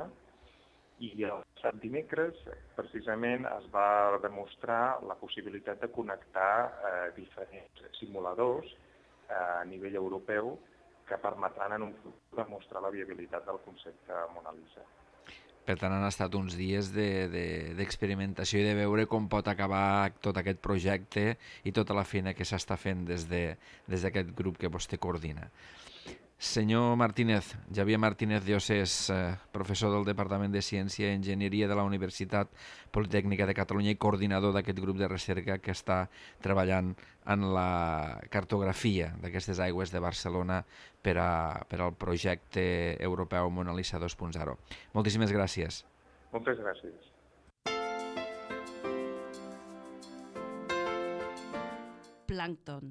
Speaker 7: i el passat dimecres precisament es va demostrar la possibilitat de connectar diferents simuladors a nivell europeu que permetran en un futur demostrar la viabilitat del concepte Mona Lisa.
Speaker 2: Per tant, han estat uns dies d'experimentació i de veure com pot acabar tot aquest projecte i tota la feina que s'està fent des d'aquest grup que vostè coordina. Senyor Martínez, Javier Martínez Diosés, professor del Departament de Ciència i Enginyeria de la Universitat Politècnica de Catalunya i coordinador d'aquest grup de recerca que està treballant en la cartografia d'aquestes aigües de Barcelona per al projecte europeu Mona Lisa 2.0. Moltíssimes gràcies.
Speaker 7: Moltes gràcies.
Speaker 1: Plàncton.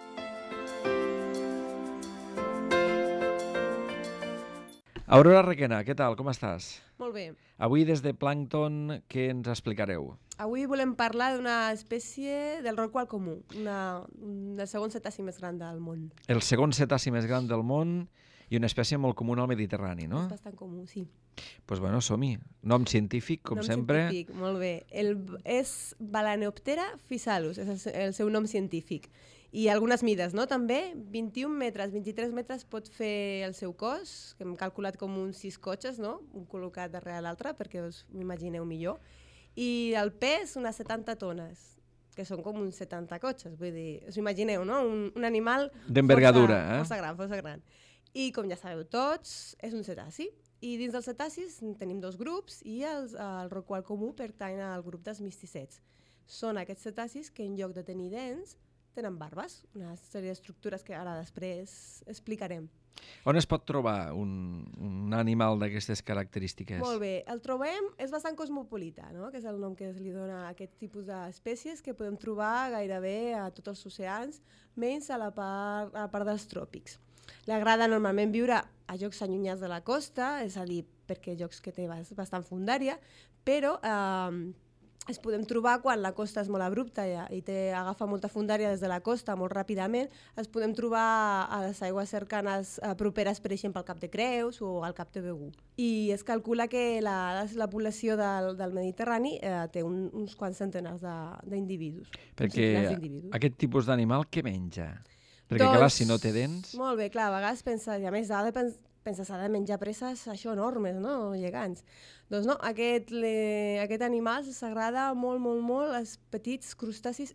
Speaker 2: Aurora Requena, què tal? Com estàs?
Speaker 8: Molt bé.
Speaker 2: Avui des de Plàncton, què ens explicareu?
Speaker 8: Avui volem parlar d'una espècie del rorqual comú, el segon cetaci més gran del món.
Speaker 2: El segon cetaci més gran del món I una espècie molt comuna al Mediterrani, no?
Speaker 8: És bastant comú, sí.
Speaker 2: Doncs bueno, som-hi. Nom científic, com sempre.
Speaker 8: Nom científic, molt bé. És Balaneoptera physalus, és el seu nom científic. I algunes mides, no? També 21 metres, 23 metres pot fer el seu cos, que hem calculat com uns 6 cotxes, no? Un col·locat darrere l'altre, perquè us imagineu millor. I el pes, unes 70 tones, que són com uns 70 cotxes. Vull dir, us imagineu, no? Un animal
Speaker 2: d'envergadura,
Speaker 8: força gran. I com ja sabeu tots, és un cetaci. I dins dels cetacis tenim 2 grups i el rorqual comú pertany al grup dels misticets. Són aquests cetacis que en lloc de tenir dents tenen barbes, una sèrie d'estructures que ara després explicarem.
Speaker 2: On es pot trobar un animal d'aquestes característiques?
Speaker 8: Molt bé, el trobem, és bastant cosmopolita, no? Que és el nom que es li dona a aquest tipus d'espècies que podem trobar gairebé a tots els oceans, menys a la part dels tròpics. Li agrada normalment viure a llocs allunyats de la costa, és a dir, perquè llocs que té bastant fondària, però es podem trobar quan la costa és molt abrupta i agafa molta fondària des de la costa molt ràpidament, es podem trobar a les aigües cercanes properes, per exemple, al Cap de Creus o al Cap de Begur. I es calcula que la població del Mediterrani té uns quants centenars d'individus.
Speaker 2: Perquè aquest tipus d'animal què menja? Perquè, clar, si no té dents...
Speaker 8: Molt bé, clar, a vegades pensa, i a més pensa s'ha de menjar preses això enormes, no? Gegants. Doncs no, aquest animal s'agrada molt, molt, molt als petits crustacis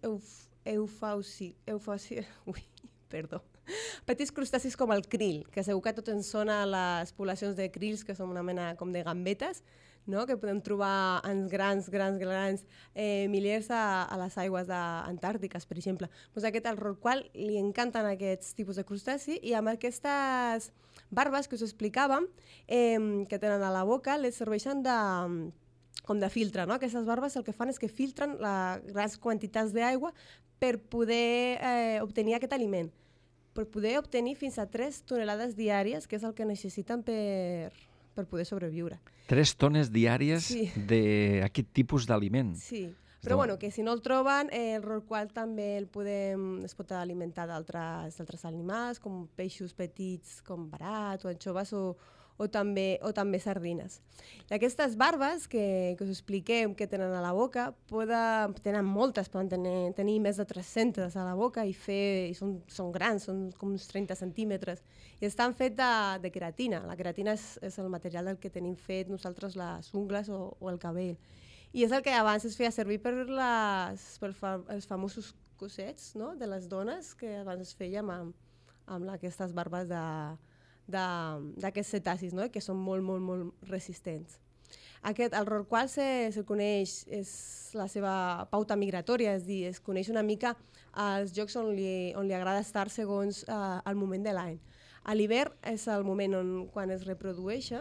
Speaker 8: petits crustacis com el krill, que segur que tots ens sona les poblacions de krills, que són una mena com de gambetes, no? Que podem trobar en grans milers a les aigües antàrtiques, per exemple. Doncs al rorqual li encanten aquests tipus de crustaci i amb aquestes barbes que us explicàvem, que tenen a la boca, les serveixen com de filtre, no? Aquestes barbes el que fan és que filtren grans quantitats d'aigua per poder obtenir aquest aliment, per poder obtenir fins a 3 tonelades diàries, que és el que necessiten per poder sobreviure.
Speaker 2: 3 tones diàries d'aquest tipus d'aliment.
Speaker 8: Sí, però bueno, que si no el troben, el rorqual també es pot alimentar d'altres animals, com peixos petits com verat o anxoves o també sardines. I aquestes barbes que us expliquem que tenen a la boca, tenen moltes, poden tenir més de 300 a la boca i són grans, són com uns 30 centímetres. I estan fets de queratina. La queratina és el material del que tenim fet nosaltres les ungles o el cabell. I és el que abans es feia servir per els famosos cossets, no? De les dones, que abans es feien amb aquestes barbes d'aquests cetacis, no? Que són molt, molt, molt resistents. El rorqual se coneix, és la seva pauta migratòria, és a dir, es coneix una mica als llocs on li agrada estar segons el moment de l'any. A l'hivern és el moment quan es reprodueix,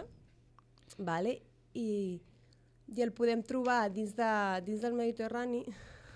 Speaker 8: i el podem trobar dins del Mediterrani,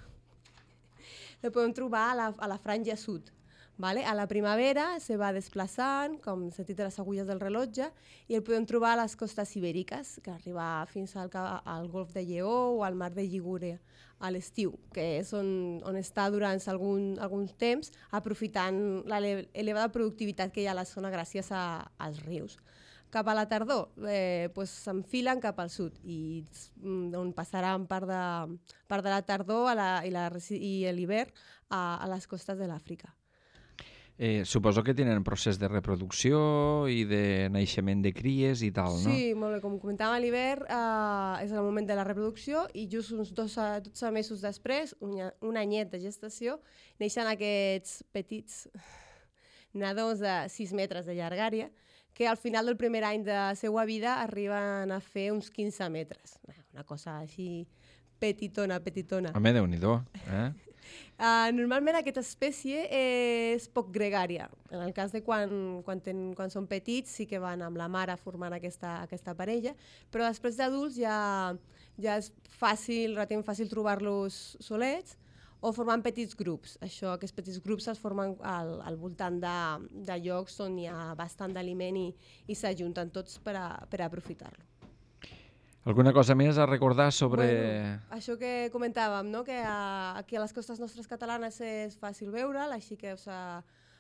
Speaker 8: el podem trobar a la franja sud. A la primavera se va desplaçant, com sentit de les agulles del rellotge, i el podem trobar a les costes ibèriques, que arriba fins al golf de Lleó o al mar de Ligúria a l'estiu, que és on està durant algun temps, aprofitant l'elevada productivitat que hi ha a la zona gràcies als rius. Cap a la tardor s'enfilen cap al sud i on passaran part de la tardor i l'hivern a les costes de l'Àfrica.
Speaker 2: Suposo que tenen procés de reproducció i de naixement de cries i tal, no?
Speaker 8: Sí, molt bé. Com comentàvem, a l'hivern és el moment de la reproducció i just uns 12 mesos després, un anyet de gestació, neixen aquests petits nadons de 6 metres de llargària que al final del primer any de la seva vida arriben a fer uns 15 metres. Una cosa així petitona.
Speaker 2: Home, Déu-n'hi-do,
Speaker 8: Normalment aquesta espècie és poc gregària. En el cas de quan són petits sí que van amb la mare formant aquesta parella, però després d'adults ja és relativament fàcil trobar-los solets o formant petits grups. Aquests petits grups es formen al voltant de llocs on hi ha bastant d'aliment i s'ajunten tots per aprofitar-lo.
Speaker 2: Alguna cosa més a recordar sobre...
Speaker 8: Això que comentàvem, no? Que aquí a les costes nostres catalanes és fàcil veure'l, així que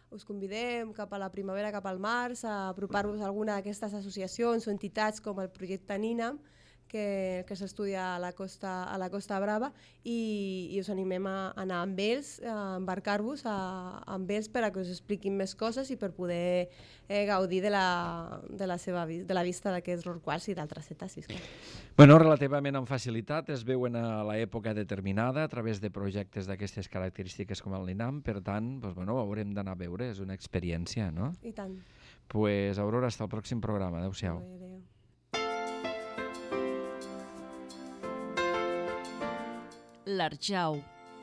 Speaker 8: us convidem cap a la primavera, cap al març, a apropar-vos a alguna d'aquestes associacions o entitats com el projecte NINAM, que s'estudia a la Costa Brava, i us animem a anar amb ells, a embarcar-vos amb ells per a que us expliquin més coses i per poder gaudir de la vista d'aquests rorquals i d'altres cetacis.
Speaker 2: Bueno, relativament amb facilitat es veuen a l'època determinada a través de projectes d'aquestes característiques com el NINAM, per tant, doncs, bueno, ho haurem d'anar a veure, és una experiència, no?
Speaker 8: I tant.
Speaker 2: Pues, Aurora, hasta el pròxim programa. Adéu-siau.
Speaker 8: Adéu.
Speaker 1: L'Arjau.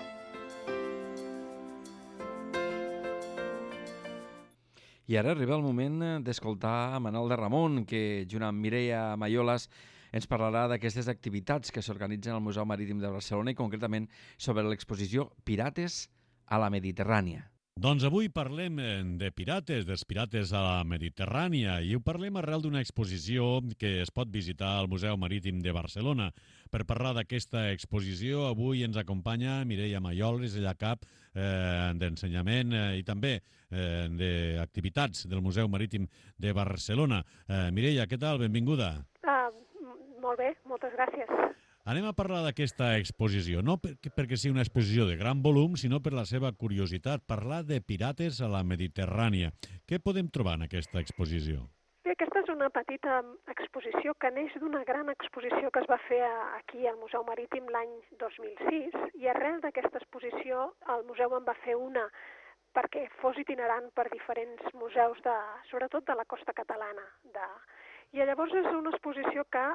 Speaker 2: I ara arriba el moment d'escoltar a Manel de Ramon, que junt amb Mireia Mayolas ens parlarà d'aquestes activitats que s'organitzen al Museu Marítim de Barcelona i concretament sobre l'exposició Pirates a la Mediterrània.
Speaker 9: Doncs avui parlem de pirates, dels pirates a la Mediterrània, i ho parlem arrel d'una exposició que es pot visitar al Museu Marítim de Barcelona. Per parlar d'aquesta exposició, avui ens acompanya Mireia Mayolas, ella cap d'ensenyament i també d'activitats del Museu Marítim de Barcelona. Mireia, què tal? Benvinguda.
Speaker 10: Molt bé, moltes gràcies.
Speaker 9: Anem a parlar d'aquesta exposició, no perquè sigui una exposició de gran volum, sinó per la seva curiositat, parlar de pirates a la Mediterrània. Què podem trobar en aquesta exposició?
Speaker 10: Bé, aquesta és una petita exposició que neix d'una gran exposició que es va fer aquí al Museu Marítim l'any 2006, i arrel d'aquesta exposició el museu en va fer una perquè fos itinerant per diferents museus, sobretot de la costa catalana. I llavors és una exposició que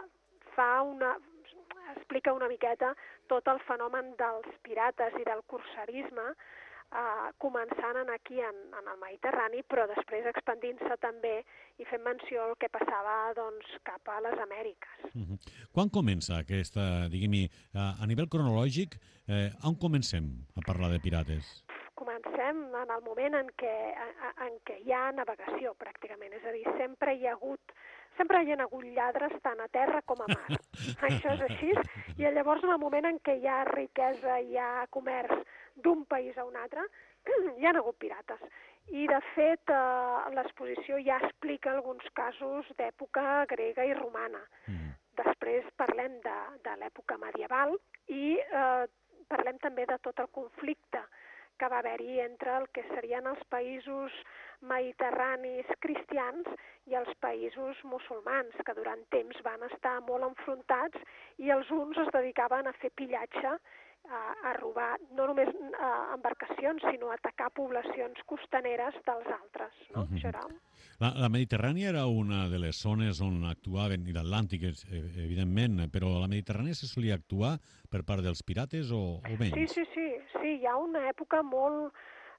Speaker 10: explica una miqueta tot el fenomen dels pirates i del corsarisme, començant aquí en el Mediterrani, però després expandint-se també i fent menció al que passava cap a les Amèriques.
Speaker 9: Quan comença aquesta, diguem-hi, a nivell cronològic, on comencem a parlar de pirates?
Speaker 10: Comencem en el moment en què hi ha navegació, pràcticament. És a dir, sempre hi ha hagut lladres tant a terra com a mar. Això és així. I llavors, en el moment en què hi ha riquesa, hi ha comerç d'un país a un altre, hi ha hagut pirates. I, de fet, l'exposició ja explica alguns casos d'època grega i romana. Després parlem de l'època medieval i parlem també de tot el conflicte que va haver-hi entre el que serien els països mediterranis cristians i els països musulmans, que durant temps van estar molt enfrontats i els uns es dedicaven a fer pillatge, a robar no només embarcacions, sinó a atacar poblacions costaneres dels altres. No? Això era...
Speaker 9: La Mediterrània era una de les zones on actuaven, i l'Atlàntic, evidentment, però a la Mediterrània se solia actuar per part dels pirates o menys?
Speaker 10: Sí, hi ha una època molt...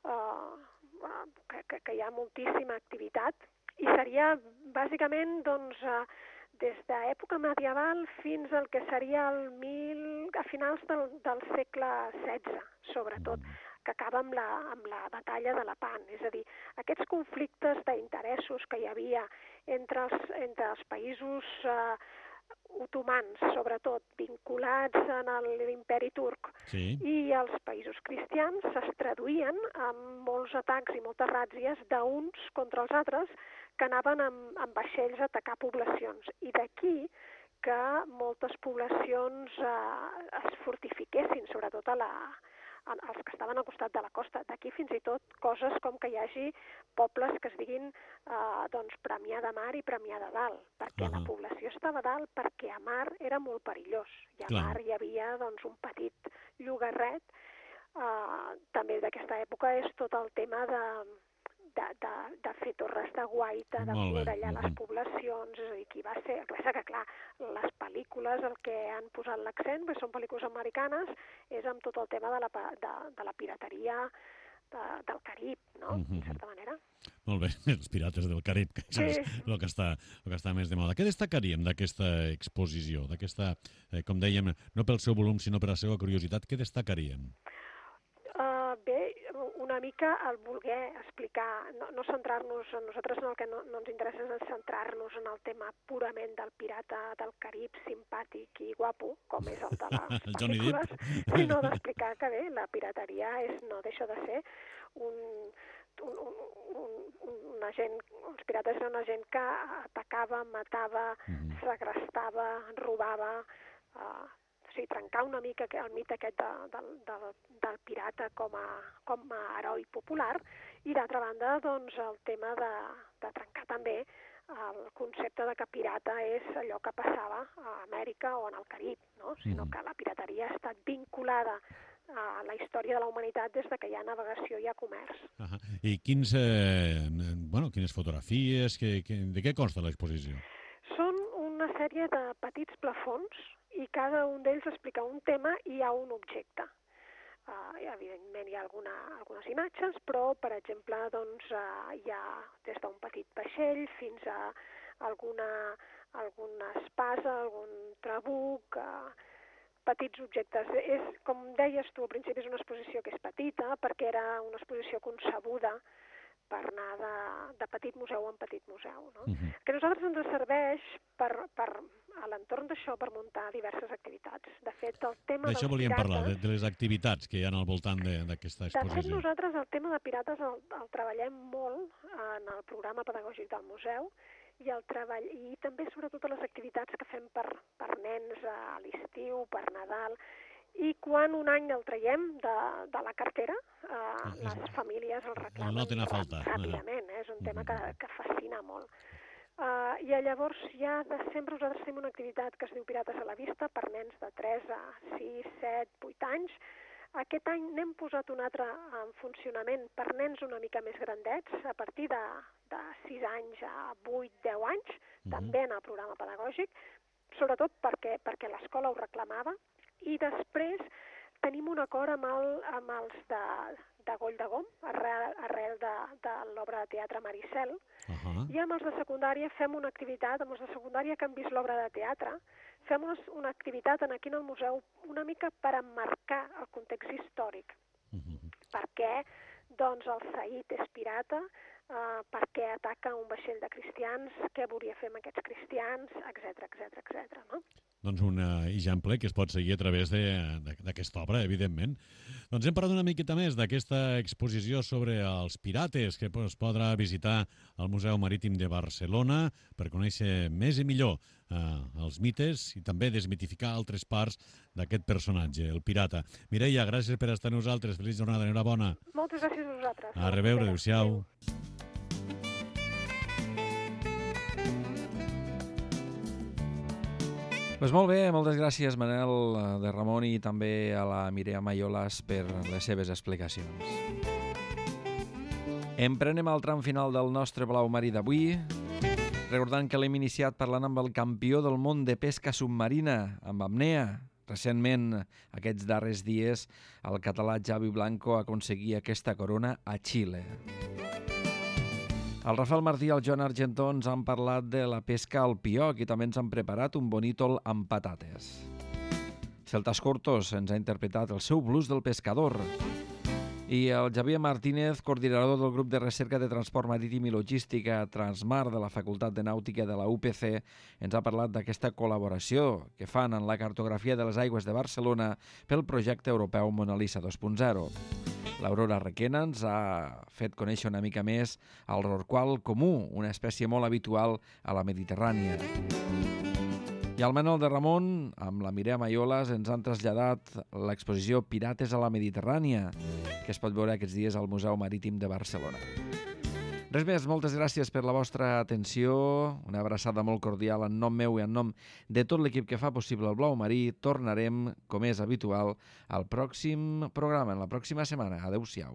Speaker 10: que hi ha moltíssima activitat, i seria bàsicament des d'època medieval fins al que seria a finals del segle XVI, sobretot, que acaba amb la batalla de Lepant. És a dir, aquests conflictes d'interessos que hi havia entre els països otomans, sobretot, vinculats a l'imperi turc, i els països cristians es traduïen amb molts atacs i moltes ràtzies d'uns contra els altres que anaven amb vaixells a atacar poblacions. I d'aquí que moltes poblacions es fortifiquessin, sobretot els que estaven al costat de la costa. D'aquí fins i tot coses com que hi hagi pobles que es diguin Premià de Mar i Premià de Dalt, perquè la població estava a dalt, perquè a mar era molt perillós, i a mar hi havia un petit llogarret. També d'aquesta època és tot el tema de fer torres de guaita, de murallar les poblacions, és a dir, qui va ser... El que passa que, clar, les pel·lícules, el que han posat l'accent, perquè són pel·lícules americanes, és amb tot el tema de la pirateria del Carib, no?, en certa manera.
Speaker 9: Molt bé, els pirates del Carib, que això és el que està més de moda. Què destacaríem d'aquesta exposició, d'aquesta, com dèiem, no pel seu volum, sinó per la seva curiositat, què destacaríem?
Speaker 10: Bé, una mica el voler explicar, no centrar-nos, a nosaltres el que no ens interessa és centrar-nos en el tema purament del pirata del Carib simpàtic i guapo, com és el de les pel·lícules, sinó d'explicar que bé, la pirateria no deixa de ser una gent, els pirates eren una gent que atacava, matava, segrestava, robava, o sigui, trencar una mica el mite aquest del pirata com a heroi popular, i d'altra banda, doncs, el tema de trencar també el concepte de que pirata és allò que passava a Amèrica o en el Carib, no? Sinó que la pirateria ha estat vinculada a la història de la humanitat des que hi ha navegació i hi ha comerç.
Speaker 9: I quines fotografies, de què consta l'exposició?
Speaker 10: Són una sèrie de petits plafons i cada un d'ells explica un tema i hi ha un objecte. Evidentment hi ha algunes imatges, però, per exemple, doncs, hi ha des d'un petit vaixell fins a alguna espasa, algun trabuc, petits objectes. Com deies tu, al principi és una exposició que és petita, perquè era una exposició concebuda per anar de petit museu en petit museu, no? Que a nosaltres ens serveix a l'entorn d'això per muntar diverses activitats. De fet, el tema dels pirates...
Speaker 9: D'això volíem parlar, de les activitats que hi ha al voltant d'aquesta exposició.
Speaker 10: De fet, nosaltres el tema de pirates el treballem molt en el programa pedagògic del museu i també sobretot a les activitats que fem per nens a l'estiu, per Nadal. I quan un any el traiem de la cartera, les famílies el reclamen ràpidament. És un tema que fascina molt. I llavors ja de sempre nosaltres tenim una activitat que es diu Pirates a la Vista per nens de 3 a 6, 7, 8 anys. Aquest any n'hem posat un altre en funcionament per nens una mica més grandets, a partir de 6 anys a 8, 10 anys, també en el programa pedagògic, sobretot perquè l'escola ho reclamava. I després tenim un acord amb els de Goll de Gom, arrel de l'obra de teatre Maricel, i amb els de secundària fem una activitat, amb els de secundària que han vist l'obra de teatre, fem una activitat aquí en el museu una mica per emmarcar el context històric. Perquè doncs, el Said és pirata, perquè ataca un vaixell de cristians, què volia fer amb aquests cristians, etc. No?
Speaker 9: Doncs un exemple que es pot seguir a través d'aquesta obra, evidentment. Doncs hem parlat una miqueta més d'aquesta exposició sobre els pirates que es podrà visitar al Museu Marítim de Barcelona per conèixer més i millor els mites i també desmitificar altres parts d'aquest personatge, el pirata. Mireia, gràcies per estar amb nosaltres. Feliç jornada, enhorabona.
Speaker 10: Moltes gràcies a vosaltres.
Speaker 9: A reveure, adéu-siau.
Speaker 2: Pues molt bé, moltes gràcies Manel de Ramon i també a la Mireia Maiolas per les seves explicacions. Emprenem el tram final del nostre Blau Marí d'avui, recordant que l'hem iniciat parlant amb el campió del món de pesca submarina, amb apnea. Recentment, aquests darrers dies, el català Javi Blanco aconseguia aquesta corona a Xile. El Rafael Martí i el Joan Argentó ens han parlat de la pesca al pioc i també ens han preparat un bonítol amb patates. Celtas Cortos ens ha interpretat el seu blues del pescador. I el Javier Martínez, coordinador del grup de recerca de transport marítim i logística Transmar de la Facultat de Nàutica de la UPC, ens ha parlat d'aquesta col·laboració que fan en la cartografia de les aigües de Barcelona pel projecte europeu Mona Lisa 2.0. L'Aurora Requena ens ha fet conèixer una mica més el rorqual comú, una espècie molt habitual a la Mediterrània. I el Manel de Ramon, amb la Mireia Maiolas, ens han traslladat l'exposició Pirates a la Mediterrània, que es pot veure aquests dies al Museu Marítim de Barcelona. Res més, moltes gràcies per la vostra atenció, una abraçada molt cordial en nom meu i en nom de tot l'equip que fa possible el Blau Marí. Tornarem, com és habitual, al pròxim programa, en la pròxima setmana. Adéu-siau.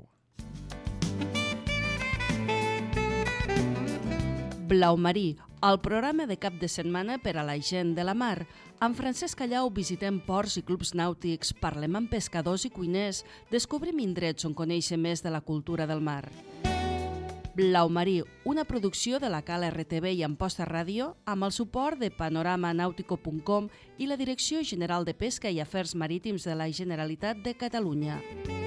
Speaker 1: Blau Marí, el programa de cap de setmana per a la gent de la mar. Amb Francesc Callau visitem ports i clubs nàutics, parlem amb pescadors i cuiners, descobrim indrets on conèixer més de la cultura del mar. Blau Marí, una producció de la CAL RTV i Amposta Ràdio amb el suport de panoramanautico.com i la Direcció General de Pesca i Afers Marítims de la Generalitat de Catalunya.